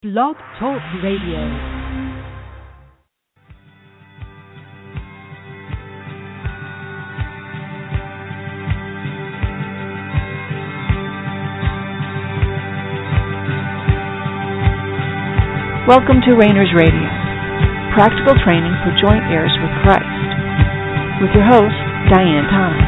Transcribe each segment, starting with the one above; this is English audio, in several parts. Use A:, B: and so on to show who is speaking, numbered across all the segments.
A: Blog Talk Radio. Welcome to Rainers Radio, practical training for joint heirs with Christ, with your host, Diane Thomas.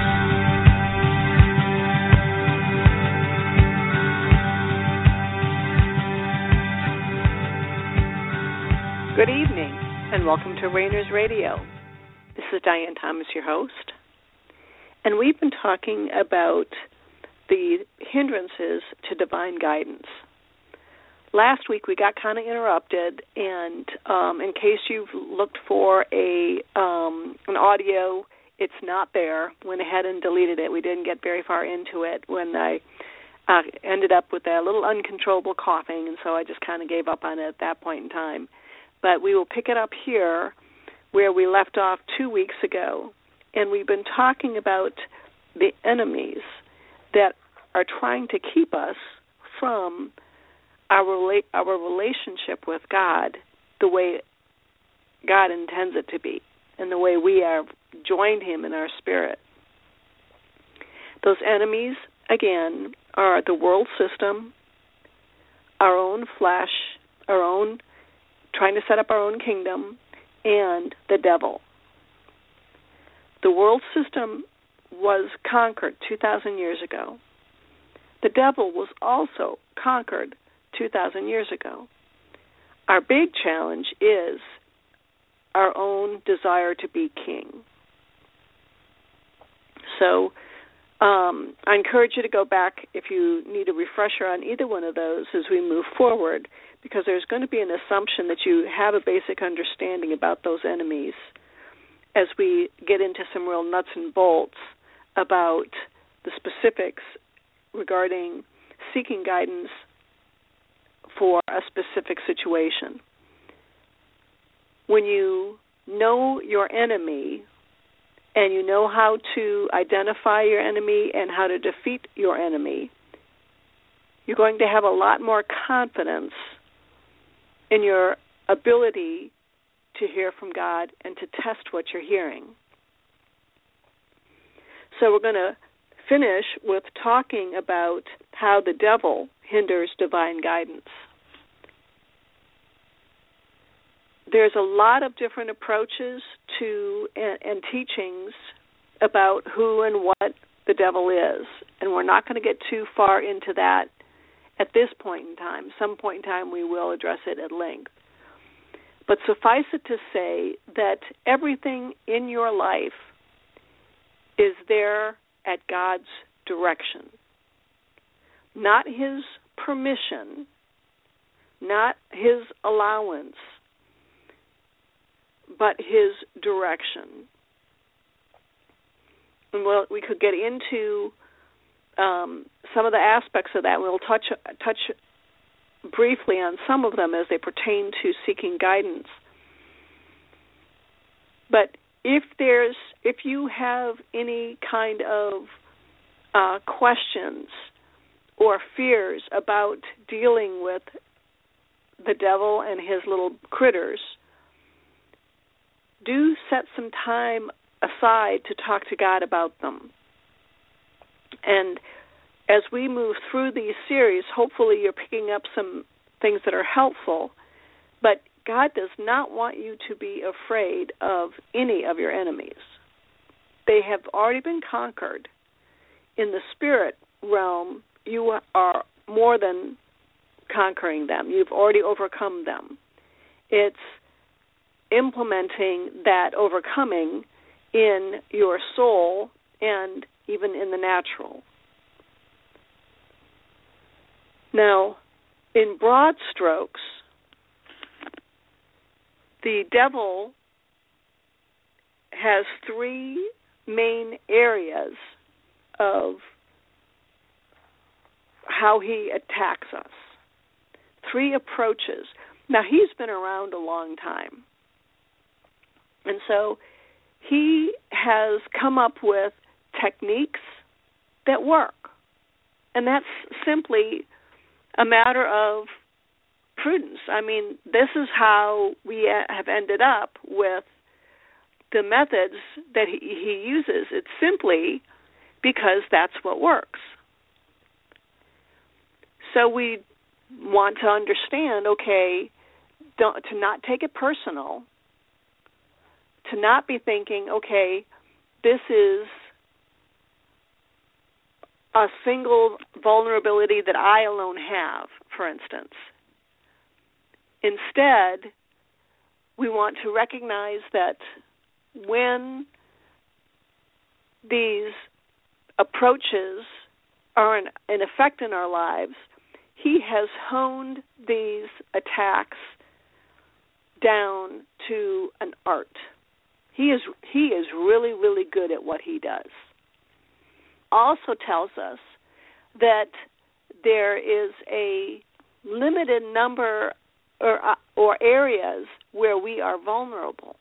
B: Good evening, and welcome to Rainers Radio. This is Diane Thomas, your host, and we've been talking about the hindrances to divine guidance. Last week we got kind of interrupted, and in case you've looked for an audio, it's not there. Went ahead and deleted it. We didn't get very far into it when I ended up with a little uncontrollable coughing, and so I just kind of gave up on it at that point in time. But we will pick it up here where we left off 2 weeks ago, and we've been talking about the enemies that are trying to keep us from our relationship with God the way God intends it to be and the way we have joined Him in our spirit. Those enemies, again, are the world system, our own flesh, our own trying to set up our own kingdom, and the devil. The world system was conquered 2,000 years ago. The devil was also conquered 2,000 years ago. Our big challenge is our own desire to be king. So I encourage you to go back if you need a refresher on either one of those as we move forward, because there's going to be an assumption that you have a basic understanding about those enemies as we get into some real nuts and bolts about the specifics regarding seeking guidance for a specific situation. When you know your enemy and you know how to identify your enemy and how to defeat your enemy, you're going to have a lot more confidence in your ability to hear from God and to test what you're hearing. So we're going to finish with talking about how the devil hinders divine guidance. There's a lot of different approaches to and teachings about who and what the devil is, and we're not going to get too far into that at this point in time. Some point in time we will address it at length. But suffice it to say that everything in your life is there at God's direction. Not His permission, not His allowance, but His direction. And we could get into some of the aspects of that. We'll touch briefly on some of them as they pertain to seeking guidance. But if you have any kind of questions or fears about dealing with the devil and his little critters, do set some time aside to talk to God about them. And as we move through these series, hopefully you're picking up some things that are helpful, but God does not want you to be afraid of any of your enemies. They have already been conquered. In the spirit realm, you are more than conquering them. You've already overcome them. It's implementing that overcoming in your soul and even in the natural. Now, in broad strokes, the devil has three main areas of how he attacks us. Three approaches. Now, he's been around a long time. And so he has come up with techniques that work. And that's simply a matter of jurisprudence. I mean, this is how we have ended up with the methods that he uses. It's simply because that's what works. So we want to understand, okay, to not take it personal, to not be thinking, okay, this is a single vulnerability that I alone have, for instance. Instead, we want to recognize that when these approaches are in effect in our lives, he has honed these attacks down to an art. He is really, really good at what he does. Also tells us that there is a limited number or areas where we are vulnerable.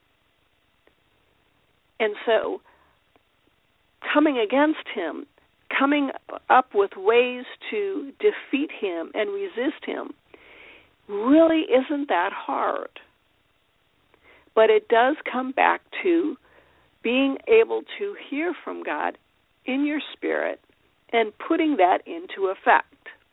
B: And so coming against him, coming up with ways to defeat him and resist him really isn't that hard. But it does come back to being able to hear from God in your spirit and putting that into effect.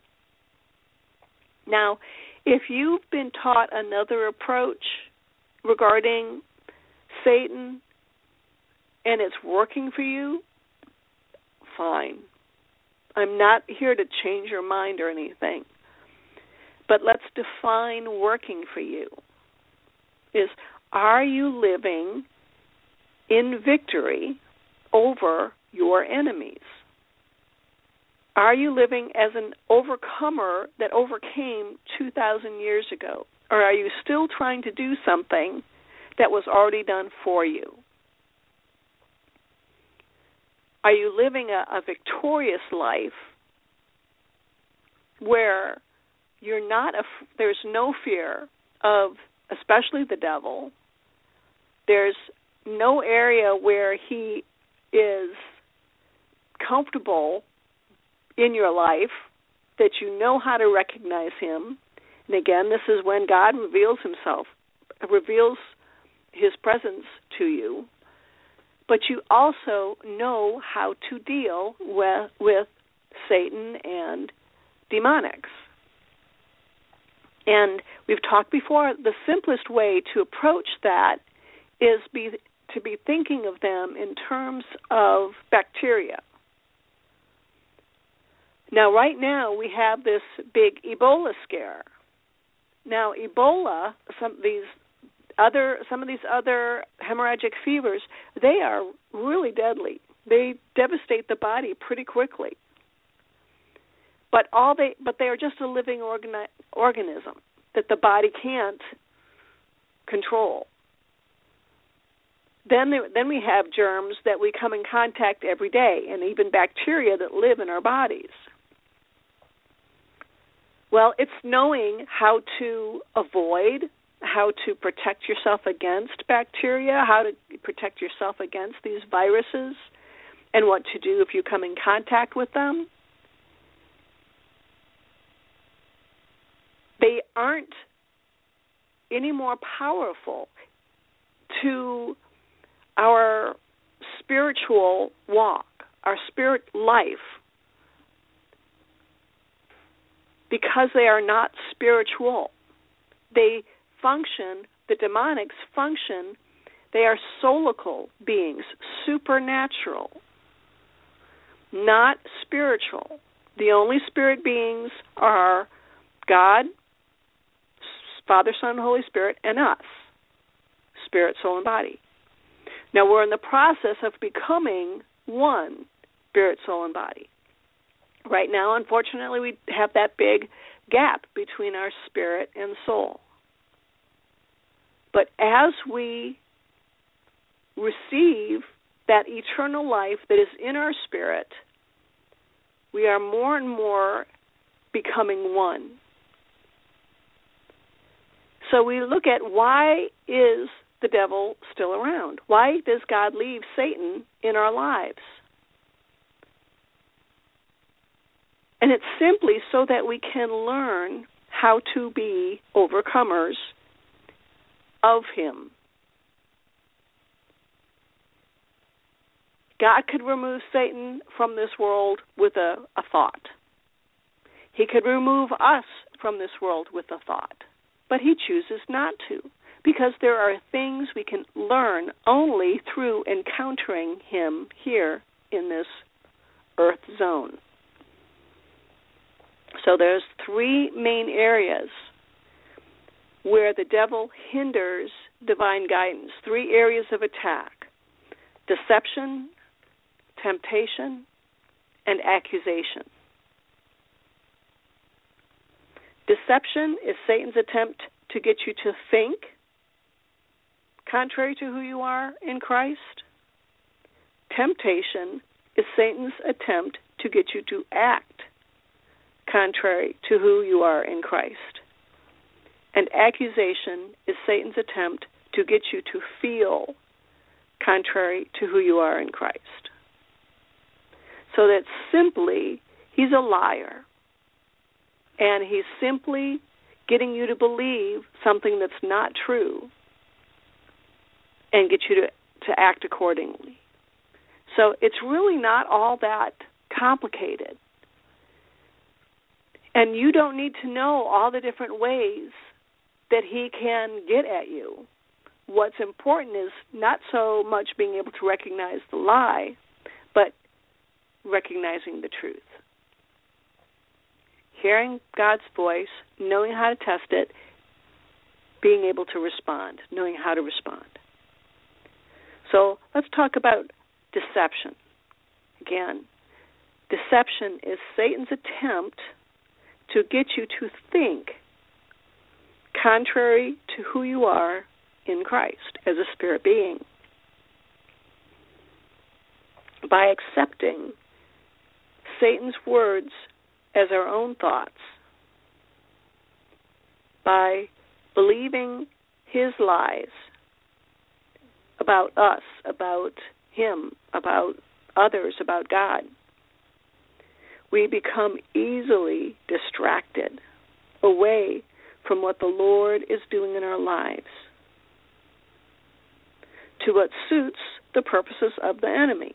B: Now, if you've been taught another approach regarding Satan and it's working for you, fine. I'm not here to change your mind or anything. But let's define working for you. Are you living in victory over your enemies? Are you living as an overcomer that overcame 2,000 years ago? Or are you still trying to do something that was already done for you? Are you living a victorious life where you're not there's no fear of especially the devil? There's no area where he is comfortable in your life, that you know how to recognize him. And again, this is when God reveals his presence to you. But you also know how to deal with Satan and demonics. And we've talked before, the simplest way to approach that is to be thinking of them in terms of bacteria. Now, right now, we have this big Ebola scare. Now, Ebola, some of these other hemorrhagic fevers, they are really deadly. They devastate the body pretty quickly. But they are just a living organism that the body can't control. Then we have germs that we come in contact every day, and even bacteria that live in our bodies. Well, it's knowing how to avoid, how to protect yourself against bacteria, how to protect yourself against these viruses, and what to do if you come in contact with them. They aren't any more powerful to our spiritual walk, our spirit life, because they are not spiritual. They function, the demonics function, they are soulical beings, supernatural, not spiritual. The only spirit beings are God, Father, Son, and Holy Spirit, and us, spirit, soul, and body. Now, we're in the process of becoming one, spirit, soul, and body. Right now, unfortunately, we have that big gap between our spirit and soul. But as we receive that eternal life that is in our spirit, we are more and more becoming one. So we look at, why is the devil still around? Why does God leave Satan in our lives? And it's simply so that we can learn how to be overcomers of him. God could remove Satan from this world with a thought. He could remove us from this world with a thought, but he chooses not to, because there are things we can learn only through encountering him here in this earth zone. So there's three main areas where the devil hinders divine guidance, three areas of attack: deception, temptation, and accusation. Deception is Satan's attempt to get you to think contrary to who you are in Christ. Temptation is Satan's attempt to get you to act contrary to who you are in Christ. And accusation is Satan's attempt to get you to feel contrary to who you are in Christ. So that simply, he's a liar. And he's simply getting you to believe something that's not true and get you to act accordingly. So it's really not all that complicated. And you don't need to know all the different ways that he can get at you. What's important is not so much being able to recognize the lie, but recognizing the truth. Hearing God's voice, knowing how to test it, being able to respond, knowing how to respond. So let's talk about deception. Again, deception is Satan's attempt to get you to think contrary to who you are in Christ as a spirit being. By accepting Satan's words as our own thoughts, by believing his lies about us, about him, about others, about God, we become easily distracted away from what the Lord is doing in our lives to what suits the purposes of the enemy.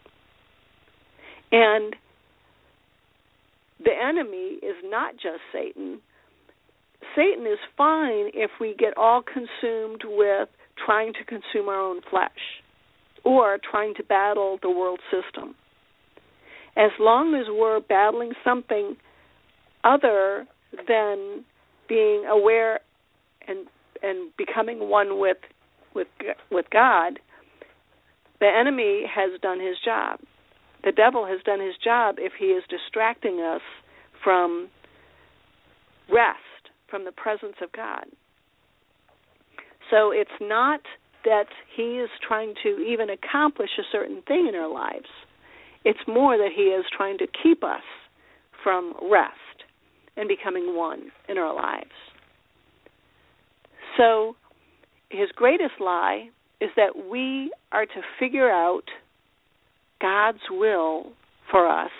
B: And the enemy is not just Satan. Satan is fine if we get all consumed with trying to consume our own flesh or trying to battle the world system. As long as we're battling something other than being aware and becoming one with God, the enemy has done his job. The devil has done his job if he is distracting us from rest, from the presence of God. So it's not that he is trying to even accomplish a certain thing in our lives. It's more that he is trying to keep us from rest and becoming one in our lives. So his greatest lie is that we are to figure out God's will for us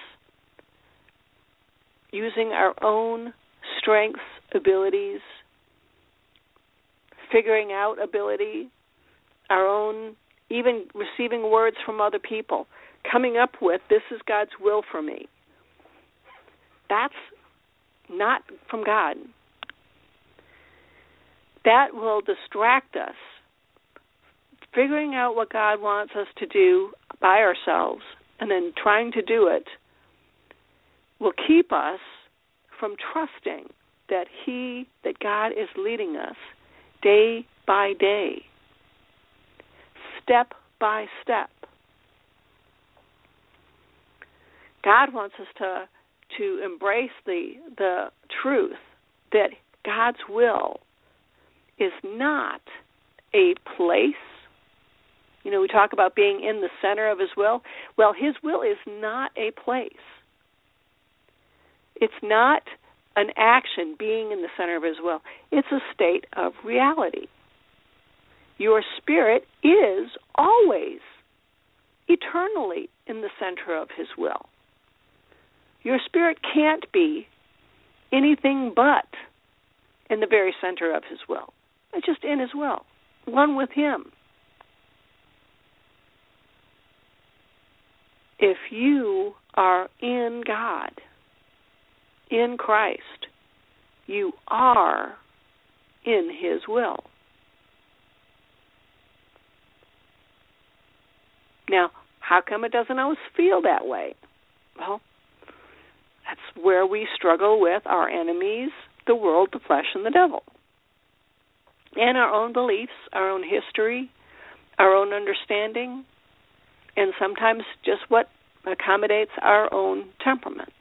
B: using our own strengths, abilities, figuring out ability, our own, even receiving words from other people, coming up with, this is God's will for me. That's not from God. That will distract us. Figuring out what God wants us to do by ourselves and then trying to do it will keep us from trusting that God is leading us day by day, step by step. God wants us to embrace the truth that God's will is not a place. You know, we talk about being in the center of his will. Well, his will is not a place. It's not an action, being in the center of his will. It's a state of reality. Your spirit is always, eternally in the center of his will. Your spirit can't be anything but in the very center of his will. It's just in his will, one with him. If you are in God, in Christ, you are in his will. Now, how come it doesn't always feel that way? Well, that's where we struggle with our enemies, the world, the flesh, and the devil. And our own beliefs, our own history, our own understanding, and sometimes just what accommodates our own temperament.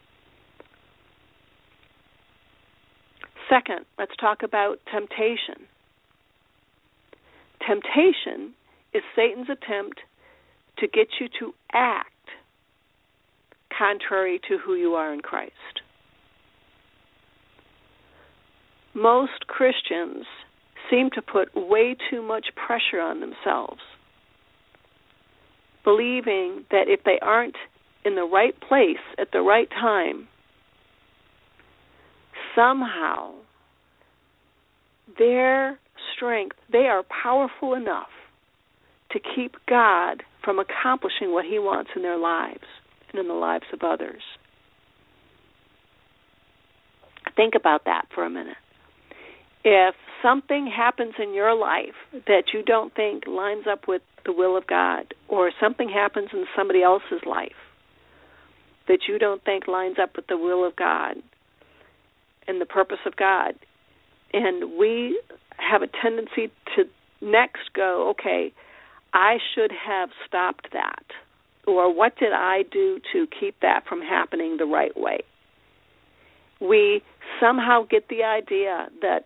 B: Second, let's talk about temptation. Temptation is Satan's attempt to get you to act contrary to who you are in Christ. Most Christians seem to put way too much pressure on themselves, believing that if they aren't in the right place at the right time, somehow their strength, they are powerful enough to keep God from accomplishing what he wants in their lives and in the lives of others. Think about that for a minute. If something happens in your life that you don't think lines up with the will of God, or something happens in somebody else's life that you don't think lines up with the will of God and the purpose of God, and we have a tendency to next go, okay, I should have stopped that, or what did I do to keep that from happening the right way? We somehow get the idea that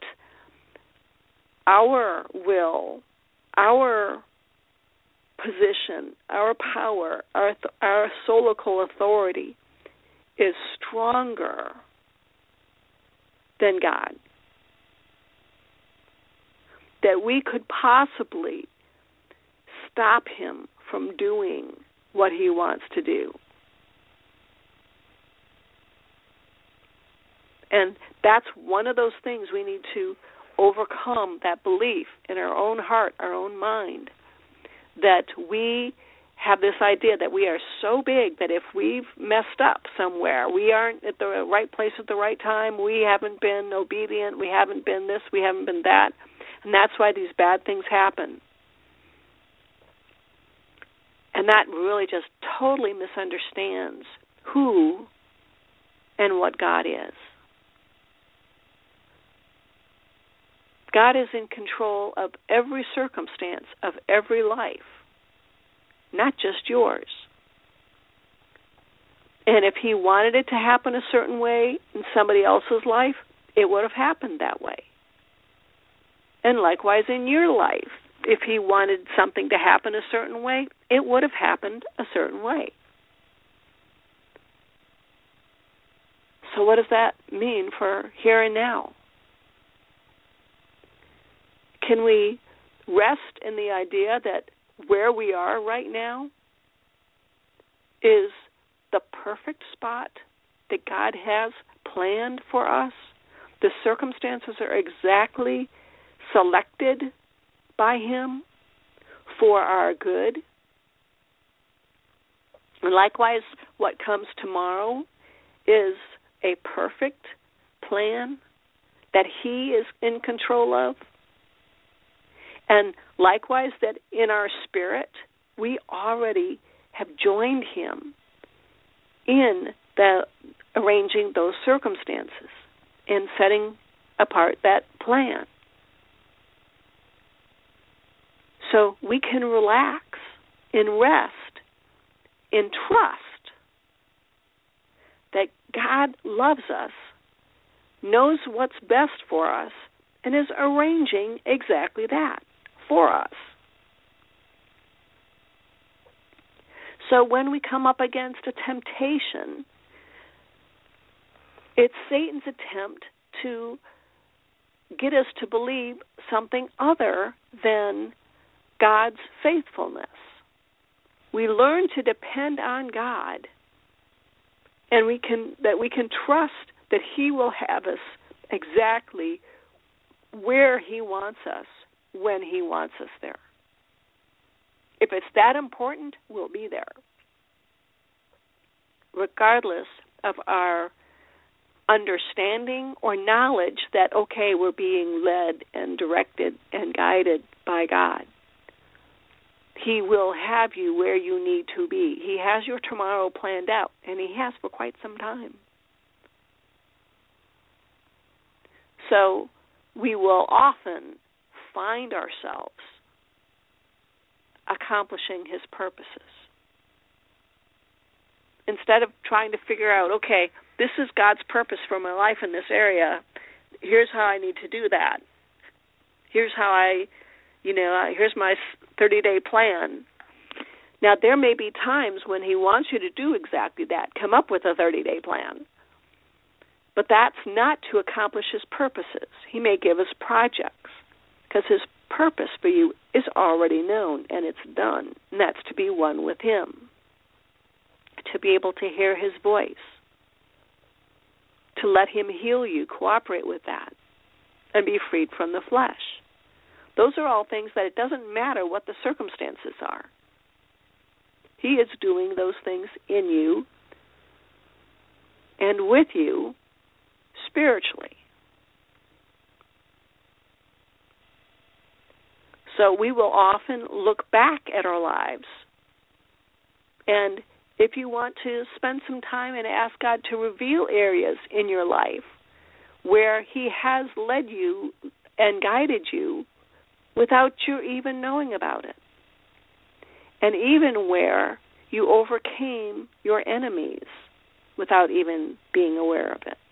B: our will, our position, our power, our solical authority is stronger than God. That we could possibly stop him from doing what he wants to do. And that's one of those things we need to overcome, that belief in our own heart, our own mind, that we have this idea that we are so big that if we've messed up somewhere, we aren't at the right place at the right time, we haven't been obedient, we haven't been this, we haven't been that, and that's why these bad things happen. And that really just totally misunderstands who and what God is. God is in control of every circumstance of every life, not just yours. And if he wanted it to happen a certain way in somebody else's life, it would have happened that way. And likewise in your life, if he wanted something to happen a certain way, it would have happened a certain way. So what does that mean for here and now? Can we rest in the idea that where we are right now is the perfect spot that God has planned for us? The circumstances are exactly selected by him for our good. And likewise, what comes tomorrow is a perfect plan that he is in control of. And likewise, that in our spirit, we already have joined him in the arranging those circumstances and setting apart that plan. So we can relax and rest and trust that God loves us, knows what's best for us, and is arranging exactly that for us. So when we come up against a temptation, it's Satan's attempt to get us to believe something other than God's faithfulness. We learn to depend on God, and we can trust that he will have us exactly where He wants us when He wants us there. If it's that important, we'll be there, regardless of our understanding or knowledge that, okay, we're being led and directed and guided by God. He will have you where you need to be. He has your tomorrow planned out, and He has for quite some time. So we will often find ourselves accomplishing His purposes. Instead of trying to figure out, okay, this is God's purpose for my life in this area, here's how I need to do that. Here's how here's my 30-day plan. Now, there may be times when He wants you to do exactly that, come up with a 30-day plan. But that's not to accomplish His purposes. He may give us projects because His purpose for you is already known and it's done, and that's to be one with Him, to be able to hear His voice, to let Him heal you, cooperate with that, and be freed from the flesh. Those are all things that it doesn't matter what the circumstances are. He is doing those things in you and with you spiritually. So we will often look back at our lives, and if you want to spend some time and ask God to reveal areas in your life where He has led you and guided you without you even knowing about it, and even where you overcame your enemies without even being aware of it.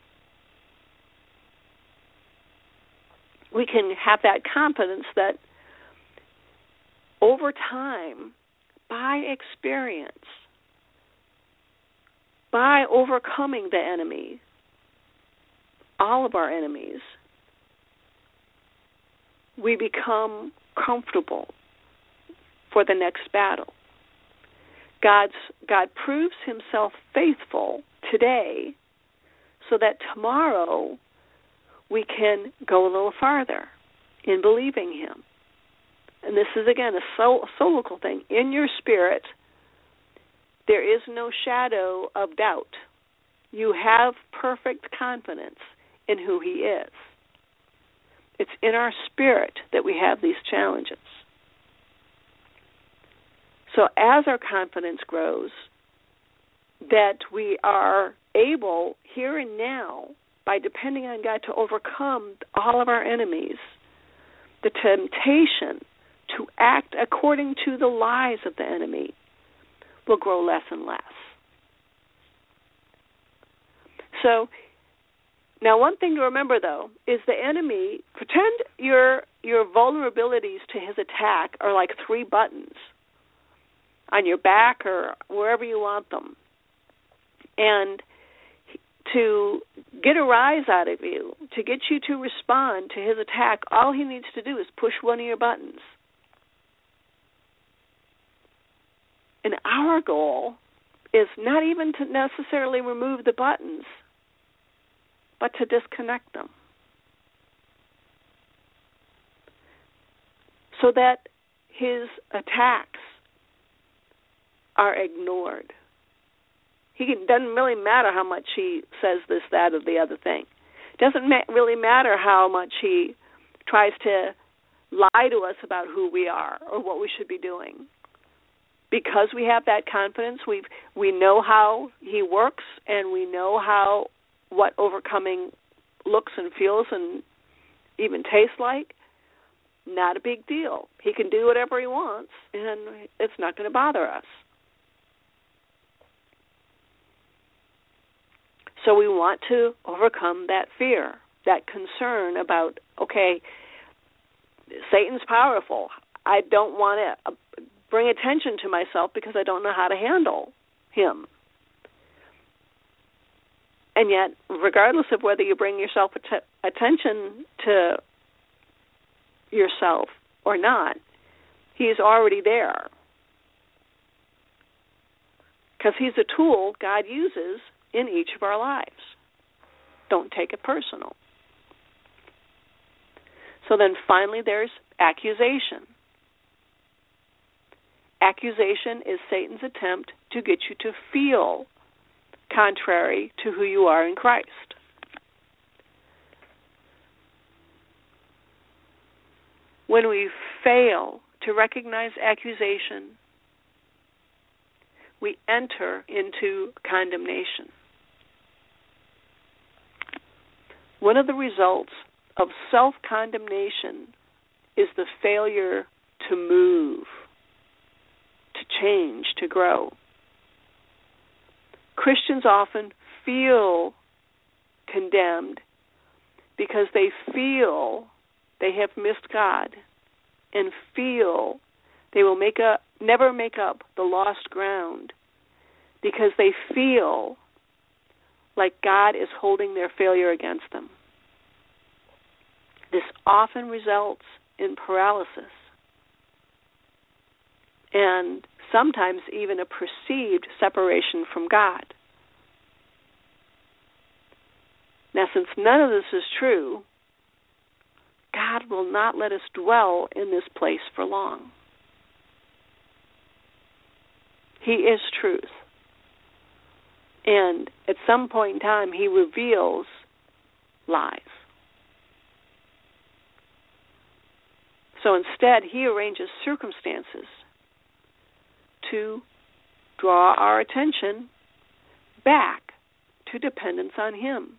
B: We can have that confidence that over time, by experience, by overcoming the enemy, all of our enemies, we become comfortable for the next battle. God proves Himself faithful today so that tomorrow we can go a little farther in believing Him. And this is, again, a soulical thing. In your spirit, there is no shadow of doubt. You have perfect confidence in who He is. It's in our spirit that we have these challenges. So as our confidence grows, that we are able, here and now, by depending on God, to overcome all of our enemies, the temptation to act according to the lies of the enemy will grow less and less. So, now one thing to remember, though, is the enemy, pretend your vulnerabilities to his attack are like 3 buttons on your back or wherever you want them. And to get a rise out of you, to get you to respond to his attack, all he needs to do is push one of your buttons. And our goal is not even to necessarily remove the buttons, but to disconnect them, so that his attacks are ignored. Doesn't really matter how much he says this, that, or the other thing. Doesn't really matter how much he tries to lie to us about who we are or what we should be doing. Because we have that confidence, we know how he works, and we know what overcoming looks and feels and even tastes like. Not a big deal. He can do whatever he wants, and it's not going to bother us. So we want to overcome that fear, that concern about, okay, Satan's powerful. I don't want to bring attention to myself because I don't know how to handle him. And yet, regardless of whether you bring yourself attention to yourself or not, he's already there. Because he's a tool God uses in each of our lives. Don't take it personal. So then finally there's accusation. Accusation is Satan's attempt to get you to feel contrary to who you are in Christ. When we fail to recognize accusation, we enter into condemnation. One of the results of self-condemnation is the failure to move, to change, to grow. Christians often feel condemned because they feel they have missed God and feel they will never make up the lost ground because they feel like God is holding their failure against them. This often results in paralysis and sometimes even a perceived separation from God. Now, since none of this is true, God will not let us dwell in this place for long. He is truth. And at some point in time, He reveals lies. So instead, He arranges circumstances to draw our attention back to dependence on Him,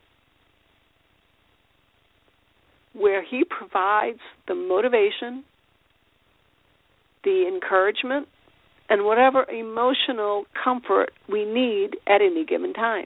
B: where He provides the motivation, the encouragement, and whatever emotional comfort we need at any given time.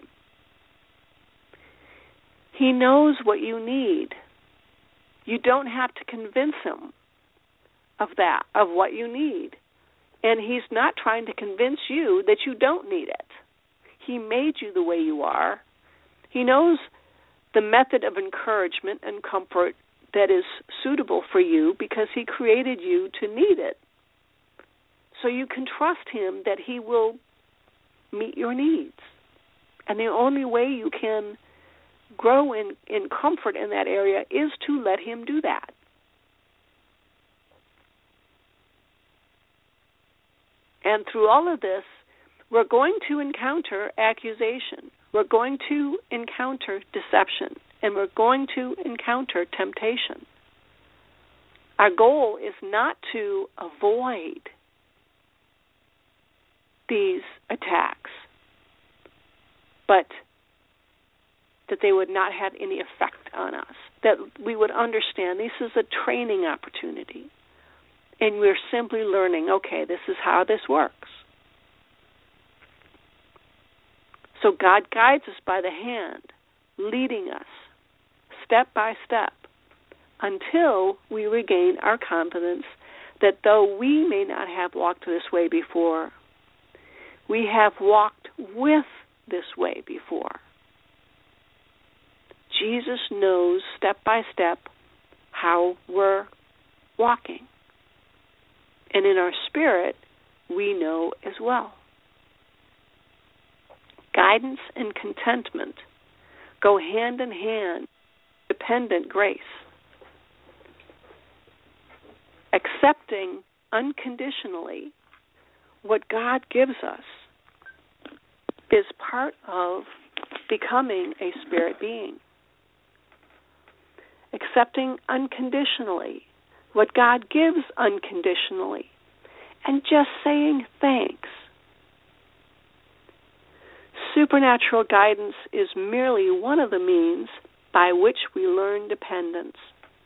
B: He knows what you need. You don't have to convince Him of that, of what you need. And He's not trying to convince you that you don't need it. He made you the way you are. He knows the method of encouragement and comfort that is suitable for you because He created you to need it. So you can trust Him that He will meet your needs. And the only way you can grow in comfort in that area is to let Him do that. And through all of this, we're going to encounter accusation. We're going to encounter deception. And we're going to encounter temptation. Our goal is not to avoid these attacks, but that they would not have any effect on us, that we would understand this is a training opportunity, and we're simply learning, okay, this is how this works. So God guides us by the hand, leading us step by step until we regain our confidence that though we may not have walked this way before, we have walked with this way before. Jesus knows step by step how we're walking. And in our spirit, we know as well. Guidance and contentment go hand in hand, dependent grace. Accepting unconditionally what God gives us is part of becoming a spirit being. Accepting unconditionally what God gives unconditionally and just saying thanks. Supernatural guidance is merely one of the means by which we learn dependence.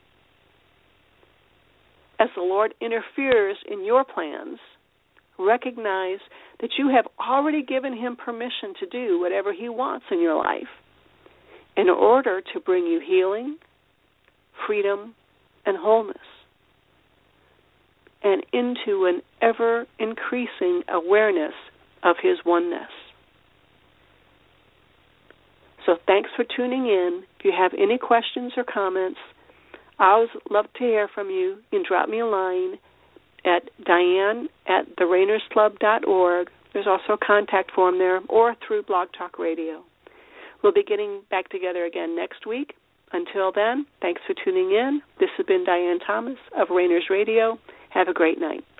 B: As the Lord interferes in your plans, recognize that you have already given Him permission to do whatever He wants in your life in order to bring you healing, freedom, and wholeness, and into an ever-increasing awareness of His oneness. So thanks for tuning in. If you have any questions or comments, I always love to hear from you. You can drop me a line at diane@therainersclub.org. There's also a contact form there, or through Blog Talk Radio. We'll be getting back together again next week. Until then, thanks for tuning in. This has been Diane Thomas of Rainers Radio. Have a great night.